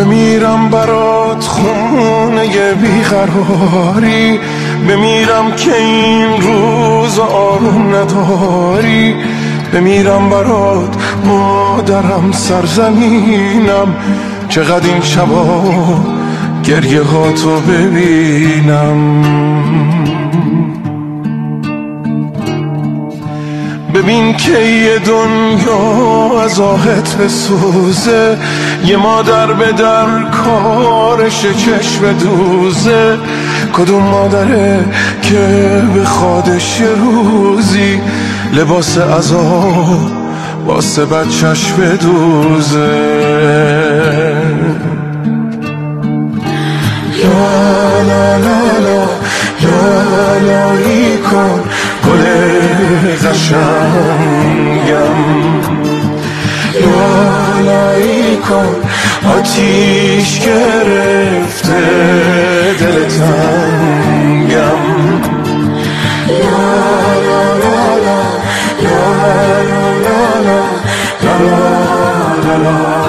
بمیرم برات خونه بیقراری، بمیرم که این روز آروم نداری، بمیرم برات مادرم سرزمینم، چقدر این شبا گریه ها تو ببینم. ببین که یه دنیا از آهت بسوزه، یه مادر به در کارش چشم دوزه، کدوم مادره که به خودش یه روزی لباس عذاب واسه بچهش بدوزه. لا لا لا لا لا لایی کن گل قشنگم، لالایی کن آتیش گرفته دل تنگم. لا لا لا لا لا لا لا لا لا لا